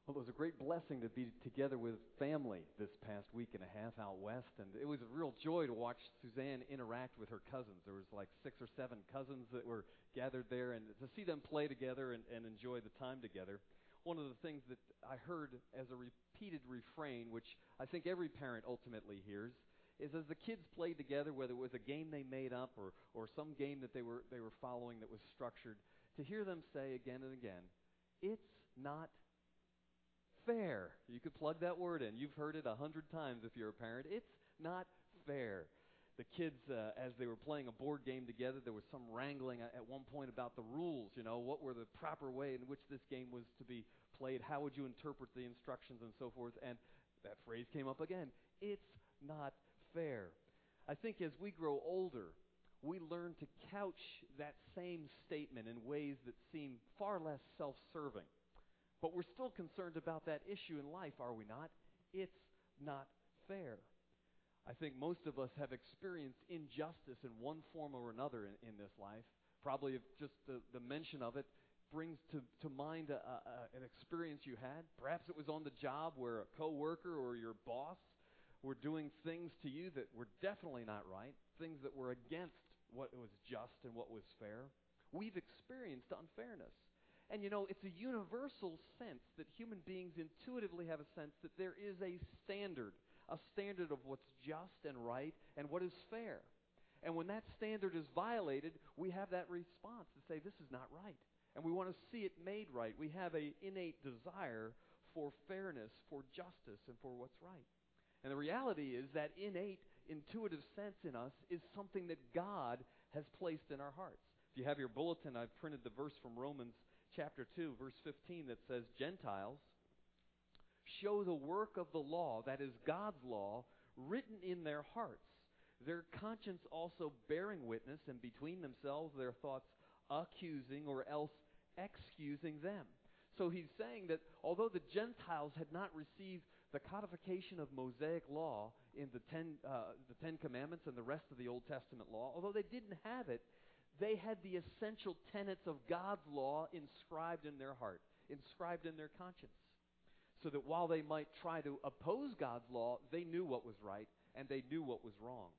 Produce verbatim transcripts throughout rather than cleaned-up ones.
Well, it was a great blessing to be together with family this past week and a half out west, and it was a real joy to watch Suzanne interact with her cousins. There was like six or seven cousins that were gathered there, and to see them play together and, and enjoy the time together. One of the things that I heard as a repeated refrain, which I think every parent ultimately hears, is as the kids played together, whether it was a game they made up or, or some game that they were they were following that was structured, to hear them say again and again, "It's not fair." You could plug that word in. You've heard it a hundred times if you're a parent. It's not fair. The kids, uh, as they were playing a board game together, there was some wrangling at one point about the rules. You know, what were the proper way in which this game was to be played? How would you interpret the instructions and so forth? And that phrase came up again. It's not fair. I think as we grow older, we learn to couch that same statement in ways that seem far less self-serving. But we're still concerned about that issue in life, are we not? It's not fair. I think most of us have experienced injustice in one form or another in, in this life. Probably if just the, the mention of it brings to, to mind a, a, an experience you had. Perhaps it was on the job where a coworker or your boss were doing things to you that were definitely not right, things that were against what was just and what was fair. We've experienced unfairness. And you know, it's a universal sense that human beings intuitively have a sense that there is a standard, a standard of what's just and right and what is fair. And when that standard is violated, we have that response to say, this is not right. And we want to see it made right. We have an innate desire for fairness, for justice, and for what's right. And the reality is that innate, intuitive sense in us is something that God has placed in our hearts. If you have your bulletin, I've printed the verse from Romans chapter two, verse fifteen, that says, Gentiles show the work of the law, that is God's law, written in their hearts, their conscience also bearing witness, and between themselves their thoughts accusing or else excusing them. So he's saying that although the Gentiles had not received the codification of Mosaic law in the Ten, uh, the Ten Commandments and the rest of the Old Testament law, although they didn't have it, they had the essential tenets of God's law inscribed in their heart, inscribed in their conscience. So that while they might try to oppose God's law, they knew what was right and they knew what was wrong.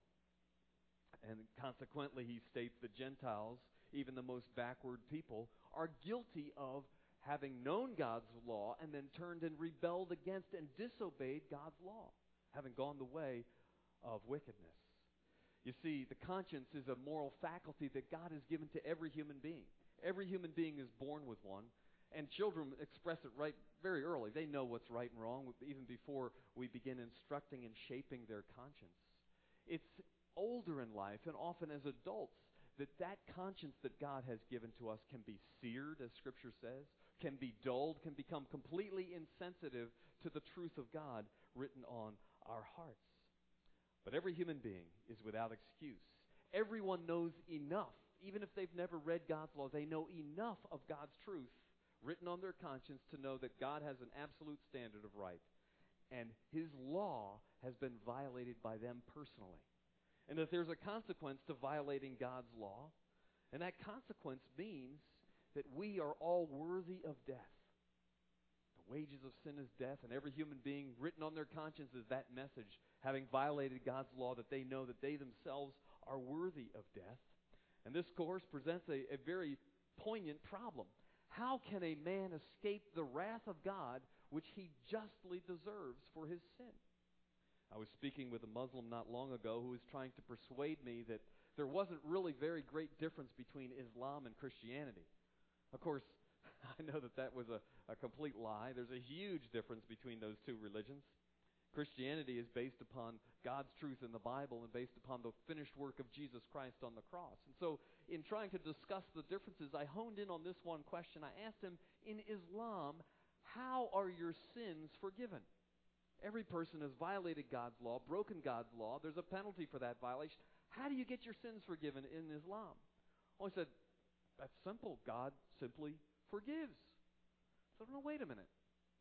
And consequently, he states the Gentiles, even the most backward people, are guilty of having known God's law and then turned and rebelled against and disobeyed God's law, having gone the way of wickedness. You see, the conscience is a moral faculty that God has given to every human being. Every human being is born with one, and children express it right very early. They know what's right and wrong even before we begin instructing and shaping their conscience. It's older in life, and often as adults, that that conscience that God has given to us can be seared, as Scripture says, can be dulled, can become completely insensitive to the truth of God written on our hearts. But every human being is without excuse. Everyone knows enough, even if they've never read God's law, they know enough of God's truth written on their conscience to know that God has an absolute standard of right. And His law has been violated by them personally. And that there's a consequence to violating God's law. And that consequence means that we are all worthy of death. The wages of sin is death, and every human being written on their conscience is that message, having violated God's law, that they know that they themselves are worthy of death. And this, of course, presents a, a very poignant problem. How can a man escape the wrath of God, which he justly deserves for his sin? I was speaking with a Muslim not long ago who was trying to persuade me that there wasn't really very great difference between Islam and Christianity. Of course, I know that that was a, a complete lie. There's a huge difference between those two religions. Christianity is based upon God's truth in the Bible and based upon the finished work of Jesus Christ on the cross. And so in trying to discuss the differences, I honed in on this one question. I asked him, in Islam, how are your sins forgiven? Every person has violated God's law, broken God's law. There's a penalty for that violation. How do you get your sins forgiven in Islam? Well, I said, that's simple. God simply forgives. So, no, wait a minute.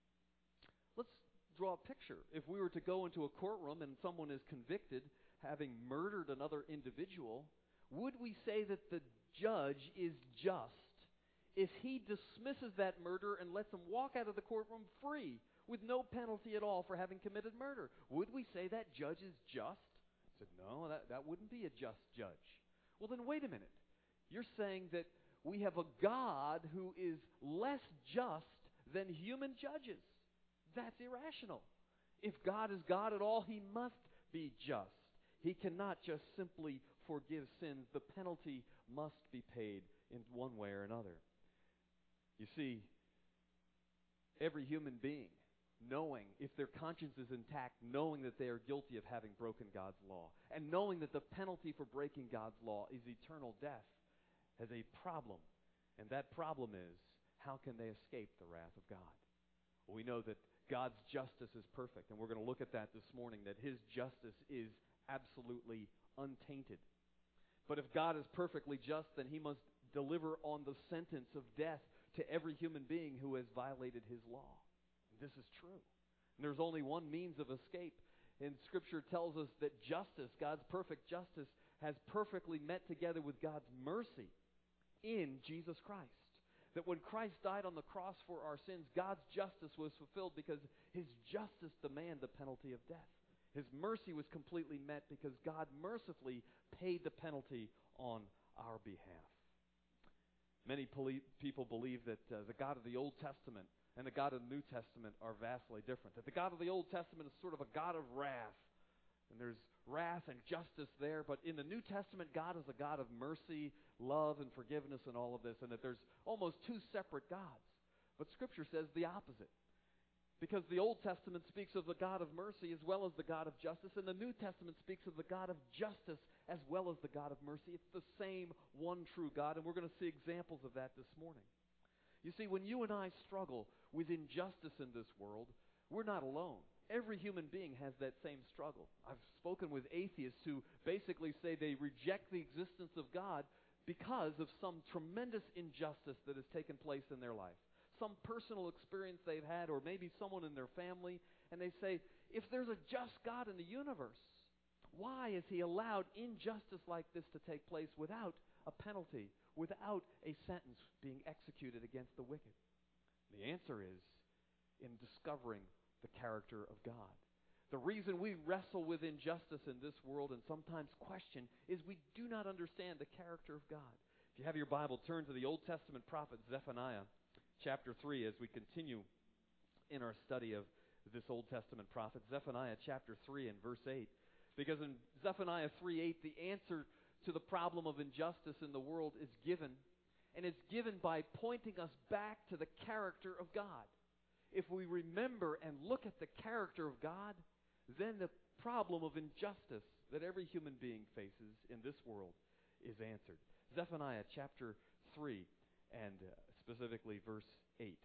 Let's draw a picture. If we were to go into a courtroom and someone is convicted having murdered another individual, would we say that the judge is just if he dismisses that murderer and lets him walk out of the courtroom free with no penalty at all for having committed murder? Would we say that judge is just? I said, no, that, that wouldn't be a just judge. Well, then wait a minute. You're saying that we have a God who is less just than human judges. That's irrational. If God is God at all, he must be just. He cannot just simply forgive sins. The penalty must be paid in one way or another. You see, every human being, knowing, if their conscience is intact, knowing that they are guilty of having broken God's law, and knowing that the penalty for breaking God's law is eternal death, has a problem. And that problem is, how can they escape the wrath of God? Well, we know that God's justice is perfect, and we're going to look at that this morning, that his justice is absolutely untainted. But if God is perfectly just, then he must deliver on the sentence of death to every human being who has violated his law. This is true. And there's only one means of escape. And Scripture tells us that justice, God's perfect justice, has perfectly met together with God's mercy in Jesus Christ. That when Christ died on the cross for our sins, God's justice was fulfilled because his justice demanded the penalty of death. His mercy was completely met because God mercifully paid the penalty on our behalf. Many poli- people believe that uh, the God of the Old Testament and the God of the New Testament are vastly different. That the God of the Old Testament is sort of a God of wrath. And there's wrath and justice there. But in the New Testament, God is a God of mercy, love, and forgiveness and all of this. And that there's almost two separate gods. But Scripture says the opposite. Because the Old Testament speaks of the God of mercy as well as the God of justice. And the New Testament speaks of the God of justice as well as the God of mercy. It's the same one true God. And we're going to see examples of that this morning. You see, when you and I struggle with injustice in this world, we're not alone. Every human being has that same struggle. I've spoken with atheists who basically say they reject the existence of God because of some tremendous injustice that has taken place in their life. Some personal experience they've had, or maybe someone in their family, and they say, if there's a just God in the universe, why has he allowed injustice like this to take place without a penalty, without a sentence being executed against the wicked? The answer is in discovering the character of God. The reason we wrestle with injustice in this world and sometimes question is we do not understand the character of God. If you have your Bible, turn to the Old Testament prophet Zephaniah, chapter three, as we continue in our study of this Old Testament prophet. Zephaniah chapter three and verse eight. Because in Zephaniah three eight, the answer to the problem of injustice in the world is given, and it's given by pointing us back to the character of God. If we remember and look at the character of God, then the problem of injustice that every human being faces in this world is answered. Zephaniah chapter three and uh, specifically verse eight.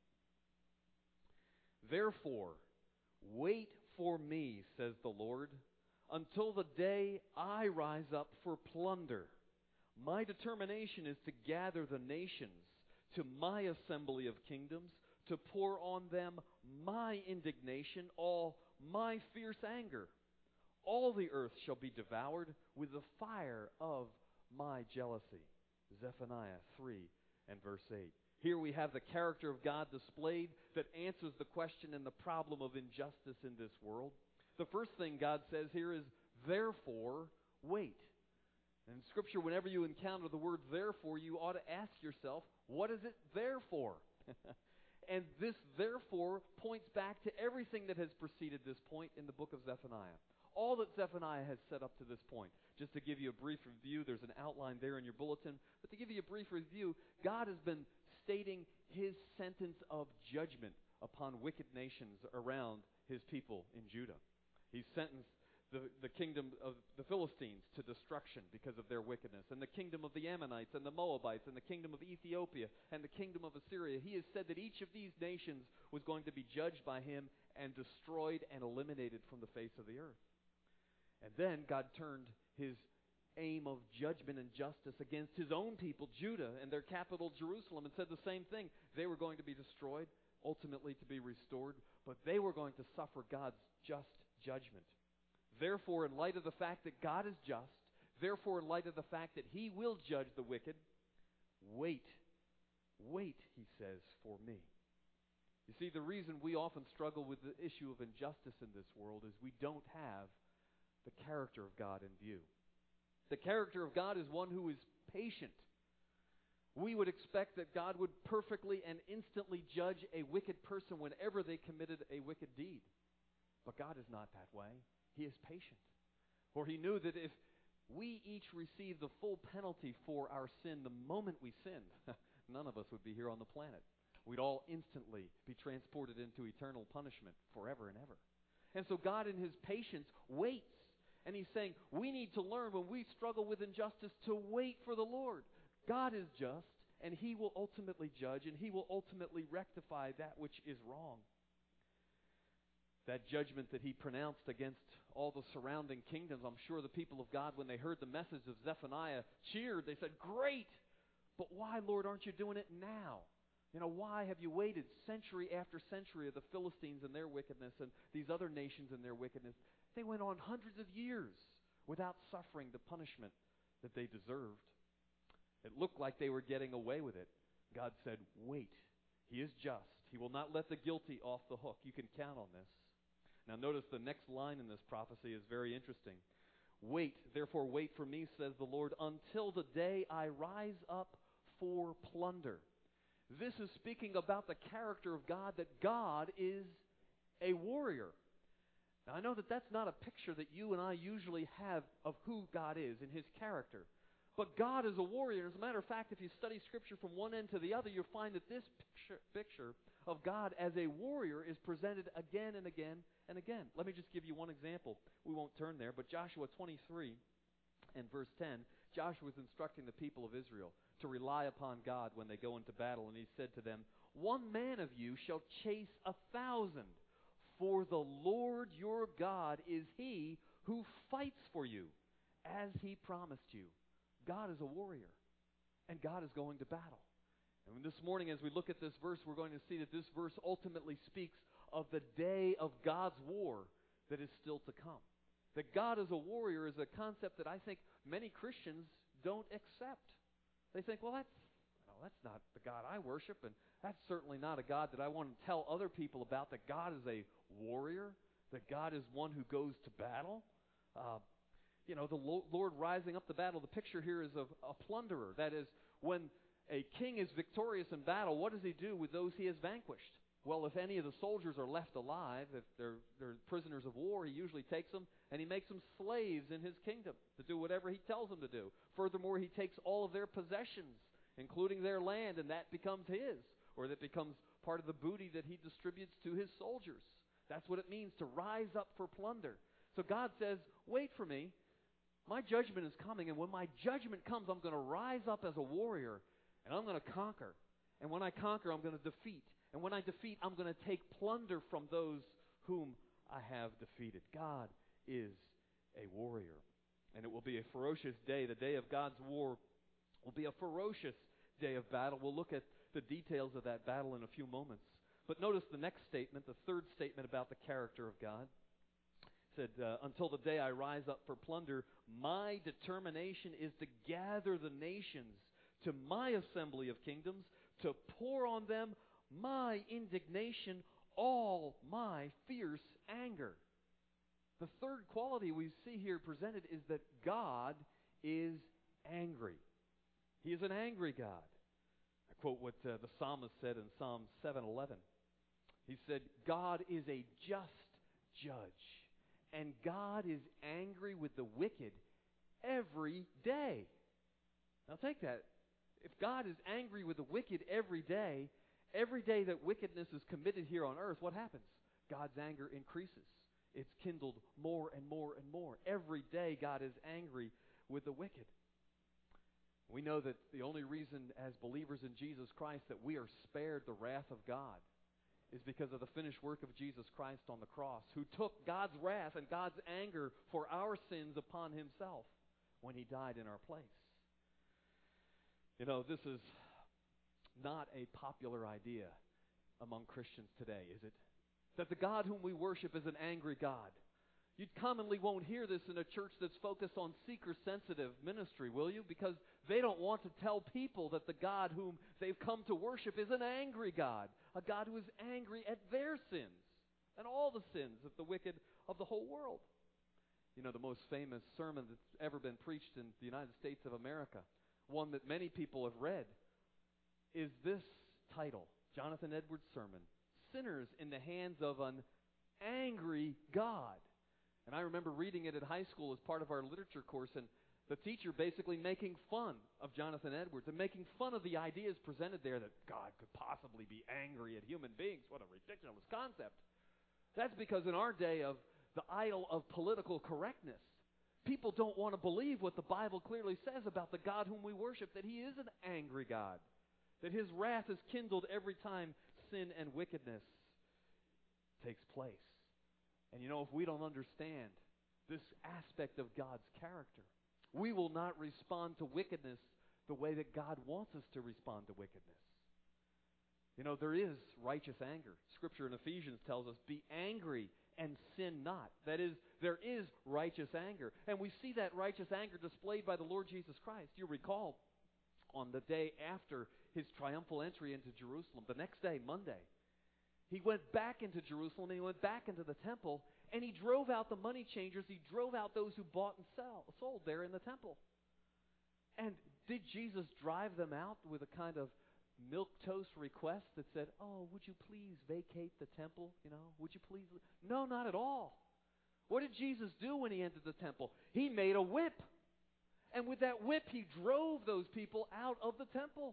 Therefore, wait for me, says the Lord, until the day I rise up for plunder. My determination is to gather the nations to my assembly of kingdoms, to pour on them my indignation, all my fierce anger. All the earth shall be devoured with the fire of my jealousy. Zephaniah three and verse eight. Here we have the character of God displayed that answers the question and the problem of injustice in this world. The first thing God says here is, therefore, wait. And in Scripture, whenever you encounter the word therefore, you ought to ask yourself, what is it there for? And this therefore points back to everything that has preceded this point in the book of Zephaniah. All that Zephaniah has set up to this point. Just to give you a brief review, there's an outline there in your bulletin. But to give you a brief review, God has been stating his sentence of judgment upon wicked nations around his people in Judah. He sentenced the, the kingdom of the Philistines to destruction because of their wickedness, and the kingdom of the Ammonites and the Moabites and the kingdom of Ethiopia and the kingdom of Assyria. He has said that each of these nations was going to be judged by him and destroyed and eliminated from the face of the earth. And then God turned his aim of judgment and justice against his own people, Judah, and their capital, Jerusalem, and said the same thing. They were going to be destroyed, ultimately to be restored, but they were going to suffer God's just judgment. Therefore, in light of the fact that God is just, therefore, in light of the fact that he will judge the wicked, wait Wait, he says, for me. You see, the reason we often struggle with the issue of injustice in this world is we don't have the character of God in view. The character of God is one who is patient. We would expect that God would perfectly and instantly judge a wicked person whenever they committed a wicked deed. But God is not that way. He is patient. For he knew that if we each received the full penalty for our sin the moment we sinned, none of us would be here on the planet. We'd all instantly be transported into eternal punishment forever and ever. And so God in his patience waits. And he's saying we need to learn when we struggle with injustice to wait for the Lord. God is just, and he will ultimately judge, and he will ultimately rectify that which is wrong. That judgment that he pronounced against all the surrounding kingdoms, I'm sure the people of God, when they heard the message of Zephaniah, cheered. They said, great! But why, Lord, aren't you doing it now? You know, why have you waited century after century of the Philistines and their wickedness and these other nations and their wickedness? They went on hundreds of years without suffering the punishment that they deserved. It looked like they were getting away with it. God said, wait. He is just. He will not let the guilty off the hook. You can count on this. Now notice the next line in this prophecy is very interesting. Wait, therefore wait for me, says the Lord, until the day I rise up for plunder. This is speaking about the character of God, that God is a warrior. Now I know that that's not a picture that you and I usually have of who God is in his character. But God is a warrior. As a matter of fact, if you study Scripture from one end to the other, you'll find that this picture, picture of God as a warrior is presented again and again and again. Let me just give you one example. We won't turn there, but Joshua twenty-three and verse ten, Joshua was instructing the people of Israel to rely upon God when they go into battle, and he said to them, one man of you shall chase a thousand, for the Lord your God is he who fights for you, as he promised you. God is a warrior, and God is going to battle. And this morning, as we look at this verse, we're going to see that this verse ultimately speaks of the day of God's war that is still to come. That God is a warrior is a concept that I think many Christians don't accept. They think, well, that's, no, that's not the God I worship, and that's certainly not a God that I want to tell other people about, that God is a warrior, that God is one who goes to battle. Uh, You know, the Lord rising up the battle. The picture here is of a plunderer. That is, when a king is victorious in battle, what does he do with those he has vanquished? Well, if any of the soldiers are left alive, if they're, they're prisoners of war, he usually takes them and he makes them slaves in his kingdom to do whatever he tells them to do. Furthermore, he takes all of their possessions, including their land, and that becomes his, or that becomes part of the booty that he distributes to his soldiers. That's what it means to rise up for plunder. So God says, wait for me. My judgment is coming, and when my judgment comes, I'm going to rise up as a warrior, and I'm going to conquer. And when I conquer, I'm going to defeat. And when I defeat, I'm going to take plunder from those whom I have defeated. God is a warrior. And it will be a ferocious day. The day of God's war will be a ferocious day of battle. We'll look at the details of that battle in a few moments. But notice the next statement, the third statement about the character of God. Said, uh, until the day I rise up for plunder, my determination is to gather the nations to my assembly of kingdoms, to pour on them my indignation, all my fierce anger. The third quality we see here presented is that God is angry. He is an angry God. I quote what uh, the psalmist said in Psalm seven eleven. He said, God is a just judge, and God is angry with the wicked every day. Now take that. If God is angry with the wicked every day, every day that wickedness is committed here on earth, what happens? God's anger increases. It's kindled more and more and more. Every day God is angry with the wicked. We know that the only reason as believers in Jesus Christ that we are spared the wrath of God is because of the finished work of Jesus Christ on the cross, who took God's wrath and God's anger for our sins upon himself when he died in our place. You know, this is not a popular idea among Christians today, is it? That the God whom we worship is an angry God. You commonly won't hear this in a church that's focused on seeker-sensitive ministry, will you? Because they don't want to tell people that the God whom they've come to worship is an angry God, a God who is angry at their sins and all the sins of the wicked of the whole world. You know, the most famous sermon that's ever been preached in the United States of America, one that many people have read, is this title, Jonathan Edwards' sermon, Sinners in the Hands of an Angry God. And I remember reading it at high school as part of our literature course, and the teacher basically making fun of Jonathan Edwards and making fun of the ideas presented there that God could possibly be angry at human beings. What a ridiculous concept. That's because in our day of the idol of political correctness, people don't want to believe what the Bible clearly says about the God whom we worship, that He is an angry God, that His wrath is kindled every time sin and wickedness takes place. And you know, if we don't understand this aspect of God's character, we will not respond to wickedness the way that God wants us to respond to wickedness. You know, there is righteous anger. Scripture in Ephesians tells us, be angry and sin not. That is, there is righteous anger. And we see that righteous anger displayed by the Lord Jesus Christ. You recall, on the day after His triumphal entry into Jerusalem, the next day, Monday, He went back into Jerusalem, and He went back into the temple, and He drove out the money changers. He drove out those who bought and sell, sold there in the temple. And did Jesus drive them out with a kind of milquetoast request that said, oh, would you please vacate the temple? You know, would you please? No, not at all. What did Jesus do when He entered the temple? He made a whip. And with that whip, He drove those people out of the temple.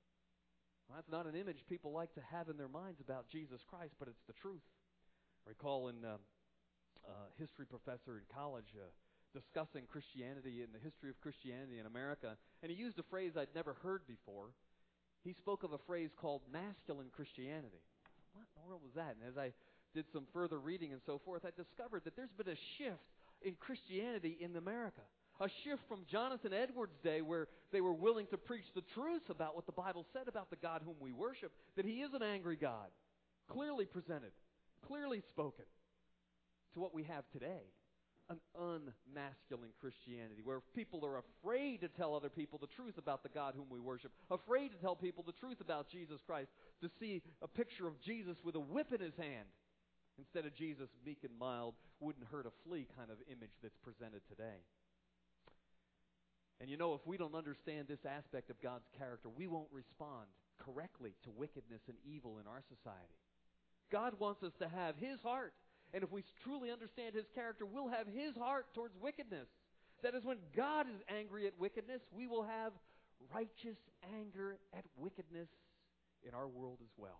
Well, that's not an image people like to have in their minds about Jesus Christ, but it's the truth. I recall in uh, a history professor in college uh, discussing Christianity and the history of Christianity in America, and he used a phrase I'd never heard before. He spoke of a phrase called masculine Christianity. What in the world was that? And as I did some further reading and so forth, I discovered that there's been a shift in Christianity in America. A shift from Jonathan Edwards' day, where they were willing to preach the truth about what the Bible said about the God whom we worship, that He is an angry God, clearly presented, clearly spoken, to what we have today, an unmasculine Christianity, where people are afraid to tell other people the truth about the God whom we worship, afraid to tell people the truth about Jesus Christ, to see a picture of Jesus with a whip in His hand, instead of Jesus meek and mild, wouldn't hurt a flea kind of image that's presented today. And you know, if we don't understand this aspect of God's character, we won't respond correctly to wickedness and evil in our society. God wants us to have His heart. And if we truly understand His character, we'll have His heart towards wickedness. That is, when God is angry at wickedness, we will have righteous anger at wickedness in our world as well.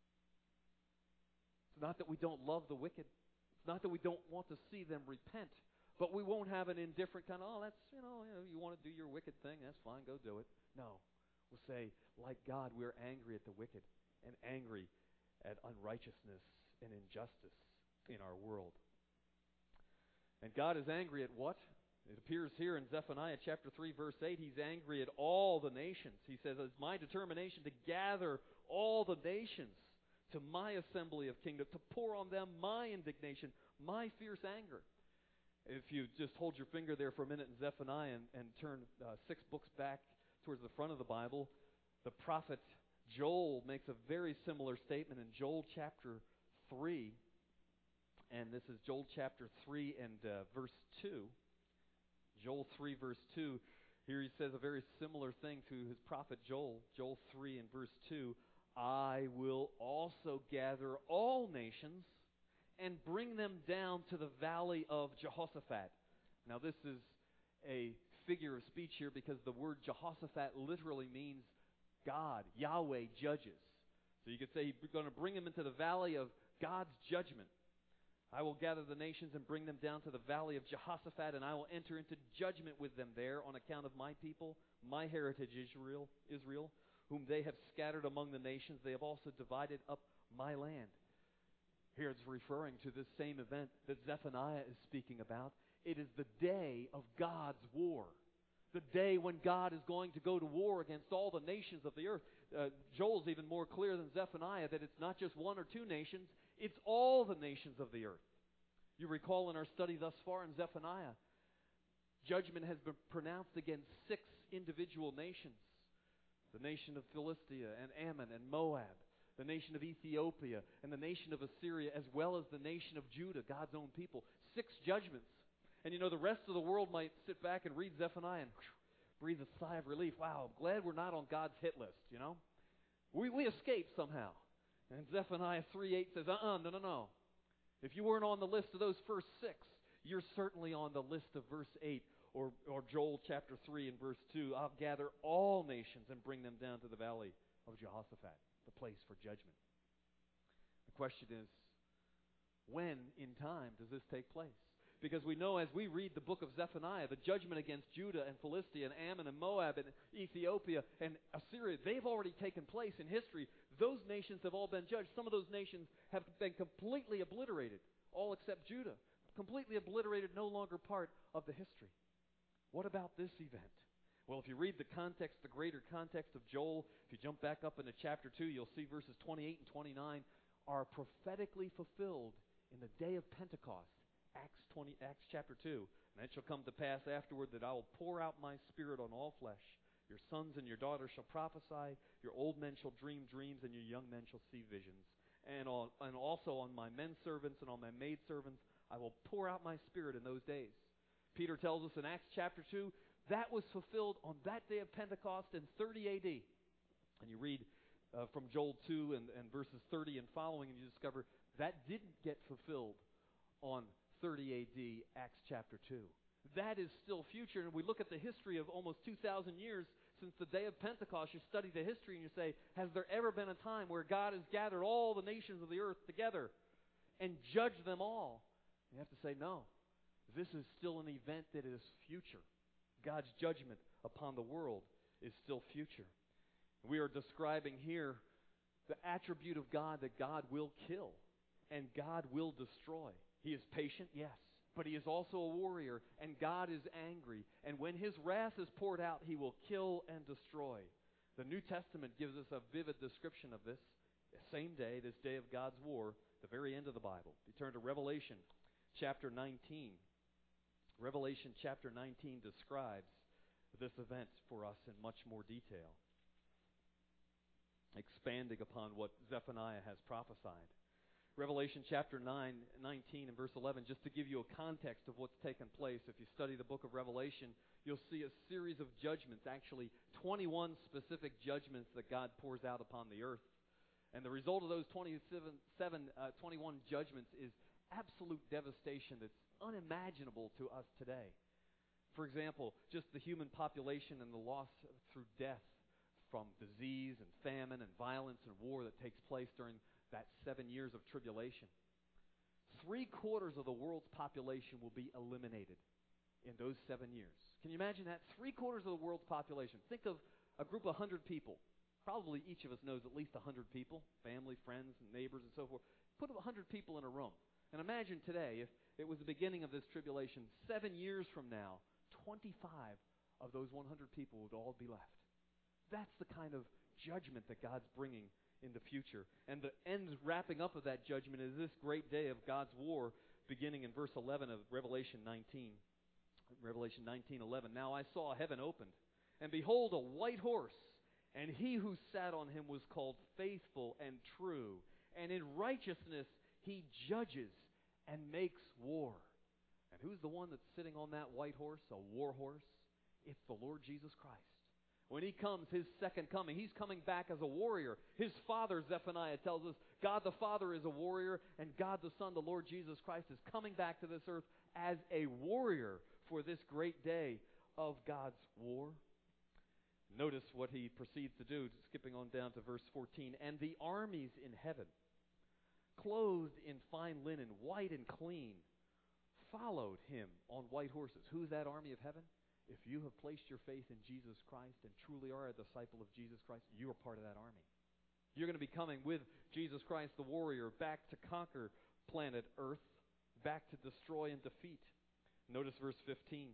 It's not that we don't love the wicked. It's not that we don't want to see them repent. But we won't have an indifferent kind of, oh, that's, you know, you know, you want to do your wicked thing, that's fine, go do it. No. We'll say, like God, we're angry at the wicked and angry at unrighteousness and injustice in our world. And God is angry at what? It appears here in Zephaniah chapter three, verse eight, He's angry at all the nations. He says, it's my determination to gather all the nations to my assembly of kingdom, to pour on them my indignation, my fierce anger. If you just hold your finger there for a minute in Zephaniah and, and turn uh, six books back towards the front of the Bible, the prophet Joel makes a very similar statement in Joel chapter three. And this is Joel chapter three and uh, verse two. Joel three, verse two. Here he says a very similar thing to his prophet Joel. Joel three and verse two. I will also gather all nations and bring them down to the valley of Jehoshaphat. Now this is a figure of speech here because the word Jehoshaphat literally means God, Yahweh judges. So you could say he's going to bring them into the valley of God's judgment. I will gather the nations and bring them down to the valley of Jehoshaphat, and I will enter into judgment with them there on account of my people, my heritage Israel, Israel, whom they have scattered among the nations. They have also divided up my land. Here it's referring to this same event that Zephaniah is speaking about. It is the day of God's war. The day when God is going to go to war against all the nations of the earth. Uh, Joel's even more clear than Zephaniah that it's not just one or two nations, it's all the nations of the earth. You recall in our study thus far in Zephaniah, judgment has been pronounced against six individual nations. The nation of Philistia and Ammon and Moab, the nation of Ethiopia and the nation of Assyria, as well as the nation of Judah, God's own people. Six judgments. And you know, the rest of the world might sit back and read Zephaniah and whew, breathe a sigh of relief. Wow, I'm glad we're not on God's hit list, you know. We, we escaped somehow. And Zephaniah three eight says, uh-uh, no, no, no. If you weren't on the list of those first six, you're certainly on the list of verse eight. Or, or Joel chapter three and verse two, I'll gather all nations and bring them down to the valley of Jehoshaphat, the place for judgment. The question is, when in time does this take place? Because we know as we read the book of Zephaniah, the judgment against Judah and Philistia and Ammon and Moab and Ethiopia and Assyria, they've already taken place in history. Those nations have all been judged. Some of those nations have been completely obliterated, all except Judah. Completely obliterated, no longer part of the history. What about this event? Well, if you read the context, the greater context of Joel, if you jump back up into chapter two, you'll see verses twenty-eight and twenty-nine are prophetically fulfilled in the day of Pentecost, Acts twenty, Acts chapter two. And it shall come to pass afterward that I will pour out my spirit on all flesh. Your sons and your daughters shall prophesy, your old men shall dream dreams, and your young men shall see visions. And, on, and also on my men servants and on my maid servants I will pour out my spirit in those days. Peter tells us in Acts chapter two, that was fulfilled on that day of Pentecost in thirty A D. And you read uh, from Joel two and, and verses thirty and following, and you discover that didn't get fulfilled on thirty A D, Acts chapter two. That is still future. And we look at the history of almost two thousand years since the day of Pentecost. You study the history and you say, has there ever been a time where God has gathered all the nations of the earth together and judged them all? You have to say no. This is still an event that is future. God's judgment upon the world is still future. We are describing here the attribute of God that God will kill and God will destroy. He is patient, yes, but He is also a warrior, and God is angry. And when His wrath is poured out, He will kill and destroy. The New Testament gives us a vivid description of this. The same day, this day of God's war, the very end of the Bible. You turn to Revelation chapter nineteen. Revelation chapter nineteen describes this event for us in much more detail, expanding upon what Zephaniah has prophesied. Revelation chapter nine, nineteen and verse eleven, just to give you a context of what's taken place. If you study the book of Revelation, you'll see a series of judgments, actually twenty-one specific judgments that God pours out upon the earth. And the result of those twenty-seven, seven, uh, twenty-one judgments is absolute devastation that's unimaginable to us today. For example, just the human population and the loss through death from disease and famine and violence and war that takes place during that seven years of tribulation. Three quarters of the world's population will be eliminated in those seven years. Can you imagine that? Three quarters of the world's population. Think of a group of one hundred people. Probably each of us knows at least one hundred people, family, friends, and neighbors, and so forth. Put one hundred people in a room. And imagine today, if it was the beginning of this tribulation, seven years from now, twenty-five of those one hundred people would all be left. That's the kind of judgment that God's bringing in the future. And the end wrapping up of that judgment is this great day of God's war, beginning in verse eleven of Revelation nineteen. Revelation nineteen eleven. Now I saw heaven opened, and behold, a white horse, and he who sat on him was called Faithful and True, and in righteousness he judges and makes war. And who's the one that's sitting on that white horse, a war horse? It's the Lord Jesus Christ. When He comes, His second coming, He's coming back as a warrior. His Father, Zephaniah tells us, God the Father is a warrior, and God the Son, the Lord Jesus Christ, is coming back to this earth as a warrior for this great day of God's war. Notice what He proceeds to do, skipping on down to verse fourteen. And the armies in heaven, clothed in fine linen, white and clean, followed Him on white horses. Who's that army of heaven? If you have placed your faith in Jesus Christ and truly are a disciple of Jesus Christ, you are part of that army. You're going to be coming with Jesus Christ, the warrior, back to conquer planet Earth, back to destroy and defeat. Notice verse fifteen.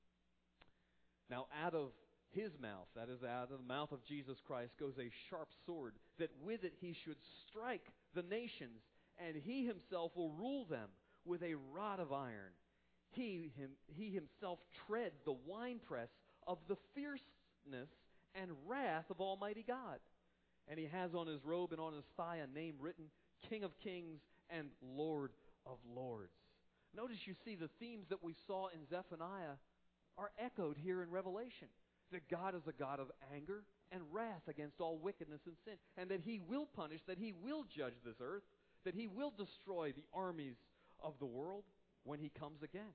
Now out of His mouth, that is out of the mouth of Jesus Christ, goes a sharp sword, that with it He should strike the nations, and He Himself will rule them with a rod of iron. He, him, he himself treads the winepress of the fierceness and wrath of Almighty God. And he has on his robe and on his thigh a name written, King of Kings and Lord of Lords. Notice you see the themes that we saw in Zephaniah are echoed here in Revelation. That God is a God of anger and wrath against all wickedness and sin. And that He will punish, that He will judge this earth, that He will destroy the armies of the world when He comes again.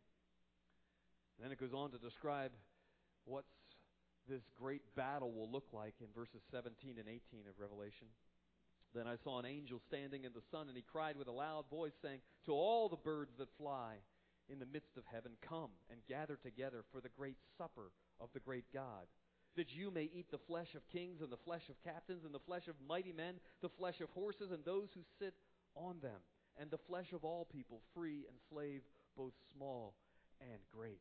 And then it goes on to describe what this great battle will look like in verses seventeen and eighteen of Revelation. Then I saw an angel standing in the sun, and he cried with a loud voice, saying, to all the birds that fly in the midst of heaven, come and gather together for the great supper of the great God, that you may eat the flesh of kings and the flesh of captains and the flesh of mighty men, the flesh of horses and those who sit on them, and the flesh of all people, free and slave, both small and great.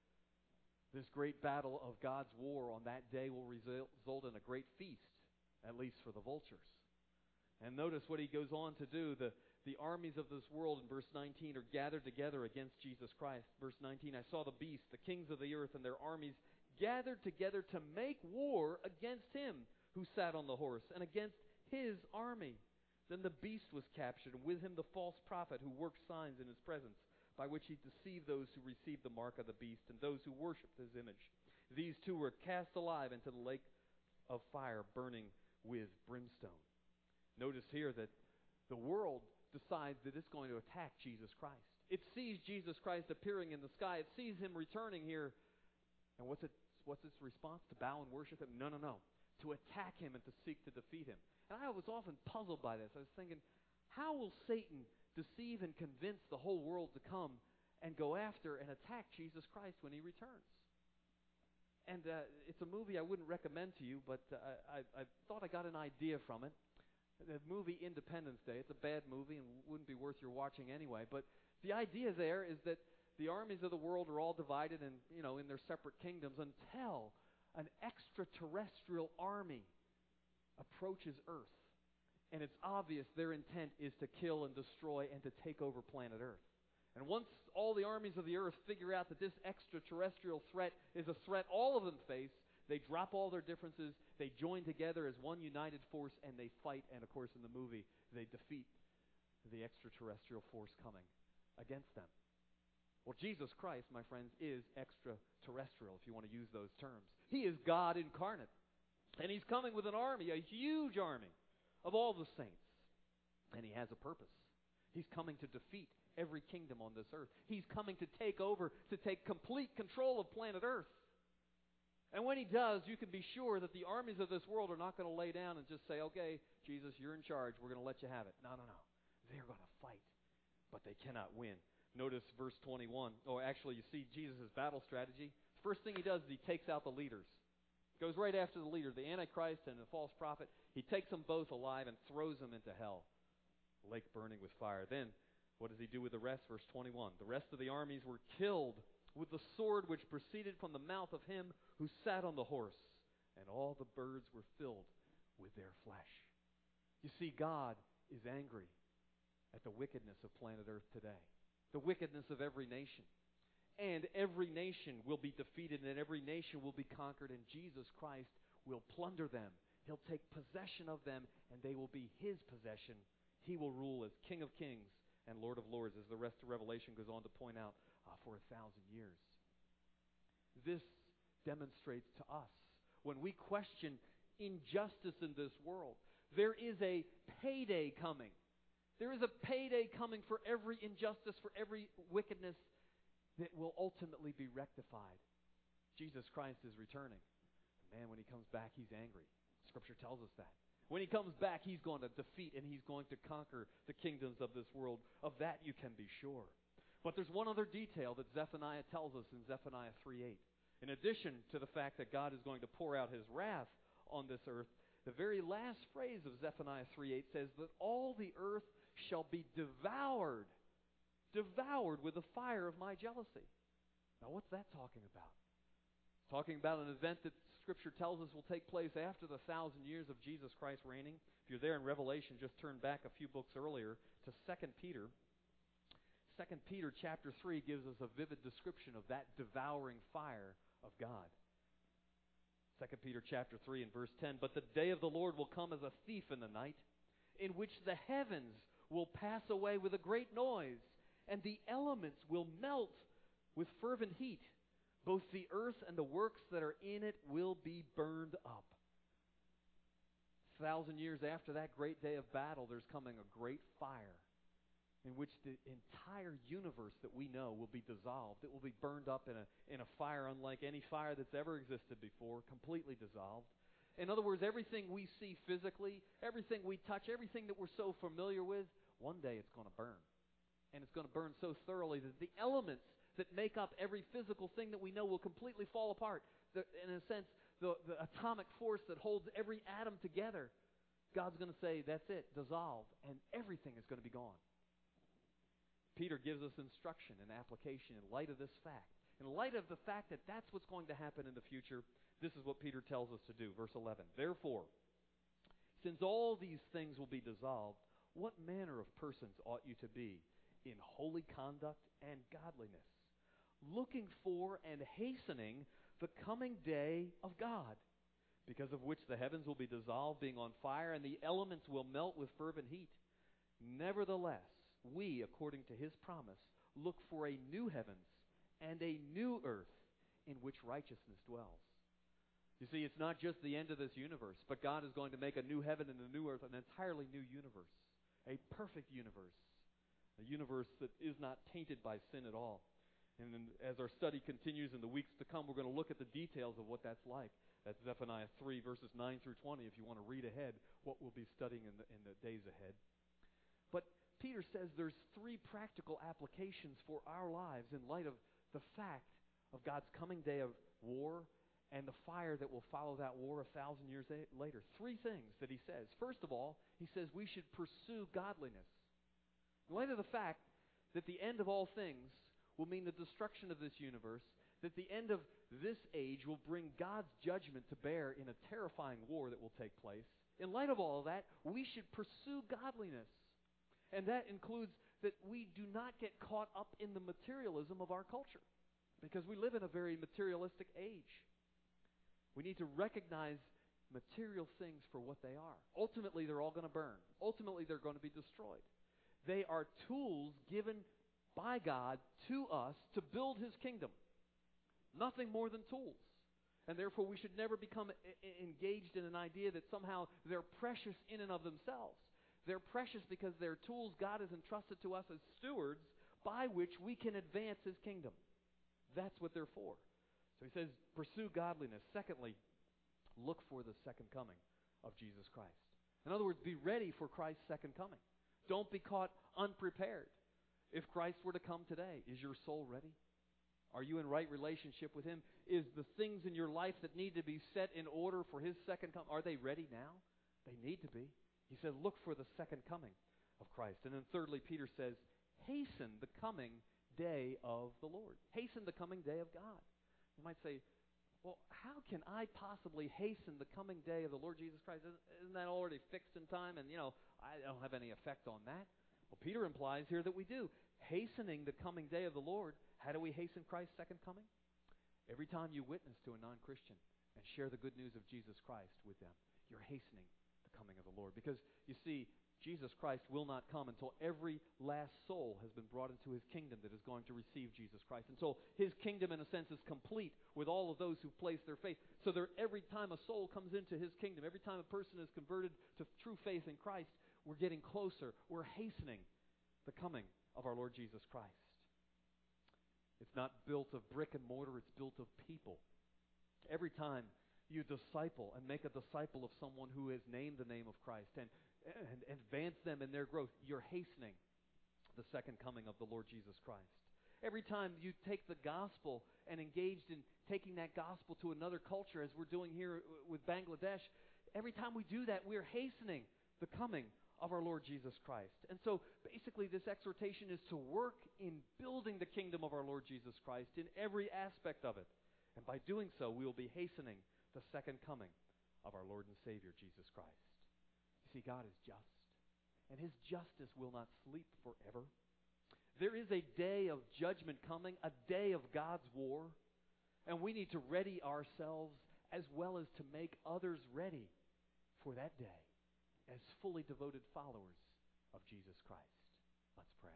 This great battle of God's war on that day will result in a great feast, at least for the vultures. And notice what he goes on to do. The, the armies of this world in verse nineteen are gathered together against Jesus Christ. Verse nineteen, I saw the beast, the kings of the earth and their armies gathered together to make war against him who sat on the horse and against his army. Then the beast was captured, and with him the false prophet who worked signs in his presence, by which he deceived those who received the mark of the beast and those who worshipped his image. These two were cast alive into the lake of fire burning with brimstone. Notice here that the world decides that it's going to attack Jesus Christ. It sees Jesus Christ appearing in the sky. It sees him returning here. And what's, it, what's its response? To bow and worship him? No, no, no. To attack him and to seek to defeat him. And I was often puzzled by this. I was thinking, how will Satan deceive and convince the whole world to come and go after and attack Jesus Christ when he returns? And uh, it's a movie I wouldn't recommend to you, but uh, I, I thought I got an idea from it. The movie Independence Day. It's a bad movie and wouldn't be worth your watching anyway. But the idea there is that the armies of the world are all divided and, you know, in their separate kingdoms until an extraterrestrial army approaches Earth. And it's obvious their intent is to kill and destroy and to take over planet Earth. And once all the armies of the earth figure out that this extraterrestrial threat is a threat all of them face, they drop all their differences, they join together as one united force, and they fight. And, of course, in the movie, they defeat the extraterrestrial force coming against them. Well, Jesus Christ, my friends, is extraterrestrial, if you want to use those terms. He is God incarnate. And he's coming with an army, a huge army of all the saints. And he has a purpose. He's coming to defeat every kingdom on this earth. He's coming to take over, to take complete control of planet Earth. And when he does, you can be sure that the armies of this world are not going to lay down and just say, okay, Jesus, you're in charge. We're going to let you have it. No, no, no. They're going to fight, but they cannot win. Notice verse twenty-one. Oh, actually, you see Jesus' battle strategy. First thing he does is he takes out the leaders. Goes right after the leader, the Antichrist and the false prophet. He takes them both alive and throws them into hell, lake burning with fire. Then, what does he do with the rest? Verse twenty-one. The rest of the armies were killed with the sword which proceeded from the mouth of him who sat on the horse, and all the birds were filled with their flesh. You see, God is angry at the wickedness of planet Earth today, the wickedness of every nation. And every nation will be defeated, and every nation will be conquered, and Jesus Christ will plunder them. He'll take possession of them, and they will be his possession. He will rule as King of Kings and Lord of Lords, as the rest of Revelation goes on to point out, uh, for a thousand years. This demonstrates to us, when we question injustice in this world, there is a payday coming. There is a payday coming for every injustice, for every wickedness that will ultimately be rectified. Jesus Christ is returning. Man, when he comes back, he's angry. Scripture tells us that. When he comes back, he's going to defeat and he's going to conquer the kingdoms of this world. Of that you can be sure. But there's one other detail that Zephaniah tells us in Zephaniah three eight. In addition to the fact that God is going to pour out his wrath on this earth, the very last phrase of Zephaniah three eight says that all the earth shall be devoured, devoured with the fire of my jealousy. Now what's that talking about? It's talking about an event that Scripture tells us will take place after the thousand years of Jesus Christ reigning. If you're there in Revelation, just turn back a few books earlier to Second Peter. Second Peter chapter three gives us a vivid description of that devouring fire of God. Second Peter chapter three and verse ten, "But the day of the Lord will come as a thief in the night, in which the heavens will pass away with a great noise, and the elements will melt with fervent heat. Both the earth and the works that are in it will be burned up." A thousand years after that great day of battle, there's coming a great fire in which the entire universe that we know will be dissolved. It will be burned up in a, in a fire unlike any fire that's ever existed before, completely dissolved. In other words, everything we see physically, everything we touch, everything that we're so familiar with, one day it's going to burn. And it's going to burn so thoroughly that the elements that make up every physical thing that we know will completely fall apart. The, in a sense, the, the atomic force that holds every atom together, God's going to say, that's it, dissolve, and everything is going to be gone. Peter gives us instruction and application in light of this fact. In light of the fact that that's what's going to happen in the future, this is what Peter tells us to do. Verse eleven, "Therefore, since all these things will be dissolved, what manner of persons ought you to be in holy conduct and godliness, looking for and hastening the coming day of God, because of which the heavens will be dissolved, being on fire, and the elements will melt with fervent heat? Nevertheless, we, according to his promise, look for a new heavens and a new earth in which righteousness dwells." You see, it's not just the end of this universe, but God is going to make a new heaven and a new earth, an entirely new universe, a perfect universe, a universe that is not tainted by sin at all. And then as our study continues in the weeks to come, we're going to look at the details of what that's like. That's Zephaniah three, verses nine through twenty, if you want to read ahead what we'll be studying in the, in the days ahead. But Peter says there's three practical applications for our lives in light of the fact of God's coming day of war and the fire that will follow that war a thousand years later. Three things that he says. First of all, he says we should pursue godliness. In light of the fact that the end of all things will mean the destruction of this universe, that the end of this age will bring God's judgment to bear in a terrifying war that will take place, in light of all of that, we should pursue godliness. And that includes that we do not get caught up in the materialism of our culture, because we live in a very materialistic age. We need to recognize material things for what they are. Ultimately, they're all going to burn. Ultimately, they're going to be destroyed. They are tools given by God to us to build his kingdom. Nothing more than tools. And therefore, we should never become engaged in an idea that somehow they're precious in and of themselves. They're precious because they're tools God has entrusted to us as stewards by which we can advance his kingdom. That's what they're for. So he says, pursue godliness. Secondly, look for the second coming of Jesus Christ. In other words, be ready for Christ's second coming. Don't be caught unprepared. If Christ were to come today, is your soul ready? Are you in right relationship with him? Is the things in your life that need to be set in order for his second coming, are they ready now? They need to be. He said, look for the second coming of Christ. And then thirdly, Peter says, hasten the coming day of the Lord. Hasten the coming day of God. You might say, well, how can I possibly hasten the coming day of the Lord Jesus Christ? Isn't, isn't that already fixed in time? And, you know, I don't have any effect on that. Well, Peter implies here that we do. Hastening the coming day of the Lord. How do we hasten Christ's second coming? Every time you witness to a non-Christian and share the good news of Jesus Christ with them, you're hastening the coming of the Lord. Because, you see, Jesus Christ will not come until every last soul has been brought into his kingdom that is going to receive Jesus Christ. Until his kingdom, in a sense, is complete with all of those who place their faith. So that every time a soul comes into his kingdom, every time a person is converted to true faith in Christ, we're getting closer. We're hastening the coming of our Lord Jesus Christ. It's not built of brick and mortar, it's built of people. Every time you disciple and make a disciple of someone who has named the name of Christ and, and advance them in their growth, you're hastening the second coming of the Lord Jesus Christ. Every time you take the gospel and engaged in taking that gospel to another culture, as we're doing here with Bangladesh, every time we do that, we're hastening the coming of our Lord Jesus Christ. And so basically this exhortation is to work in building the kingdom of our Lord Jesus Christ in every aspect of it. And by doing so, we will be hastening the second coming of our Lord and Savior, Jesus Christ. You see, God is just, and his justice will not sleep forever. There is a day of judgment coming, a day of God's war, and we need to ready ourselves as well as to make others ready for that day as fully devoted followers of Jesus Christ. Let's pray.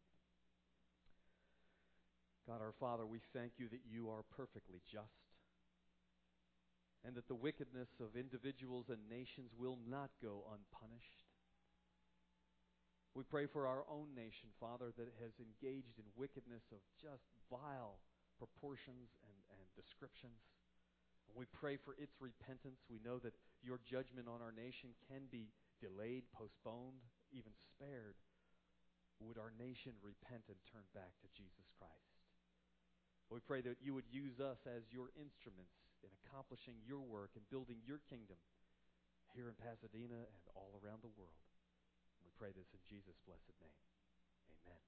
God our Father, we thank you that you are perfectly just, and that the wickedness of individuals and nations will not go unpunished. We pray for our own nation, Father, that has engaged in wickedness of just vile proportions and, and descriptions. We pray for its repentance. We know that your judgment on our nation can be delayed, postponed, even spared. Would our nation repent and turn back to Jesus Christ? We pray that you would use us as your instruments in accomplishing your work and building your kingdom here in Pasadena and all around the world. We pray this in Jesus' blessed name.